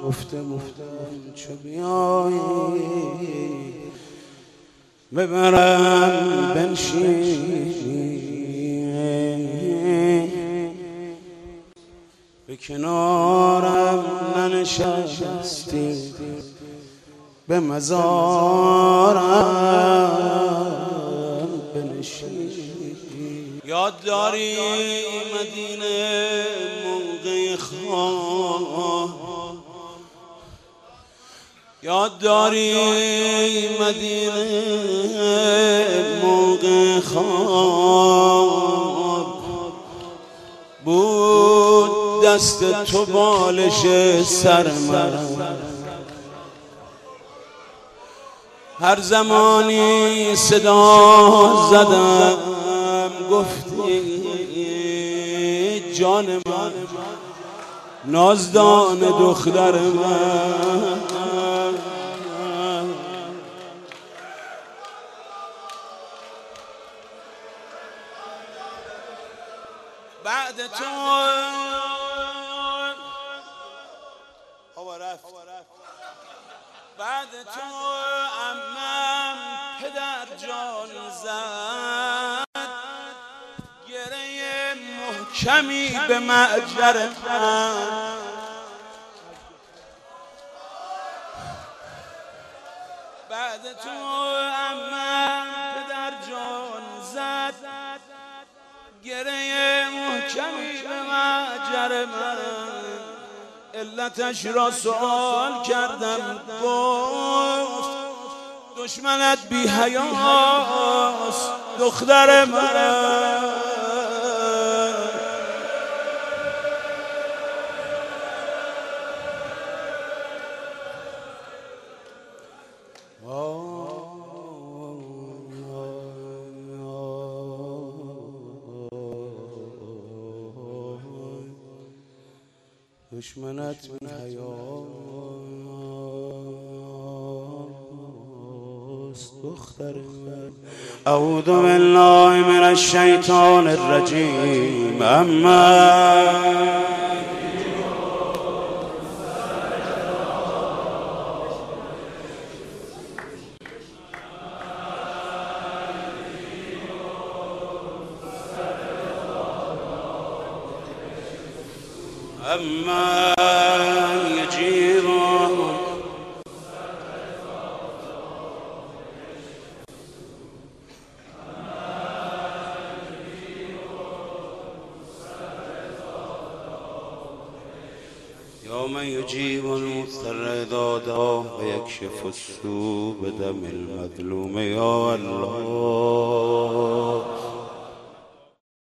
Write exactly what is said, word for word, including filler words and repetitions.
گفتم چو بیایی ببرم بنشینی به کنارم ننشستی به مزارم بنشینی. یاد داری مدینه موقع خواب، یاد داری مدینه موقع خواب بود دست تو بالش سر من، هر زمانی صدا زدم گفتی جان من نازدان دختر من. بعد تو بعد تو عمم پدر جان زد گره محکمی به معجر من. بعد تو عمم پدر جان زد گره محکمی به معجر من. علتش را سوال کردم گفت دشمنت بی حیاست دختر من. دشمنت بی حیاست دختر من. اعوذ بالله من الشیطان الرجیم. اما أما يجيب يوم يجيب المضطر إذا دعاه ويكشف السوء بدم المظلوم. يا الله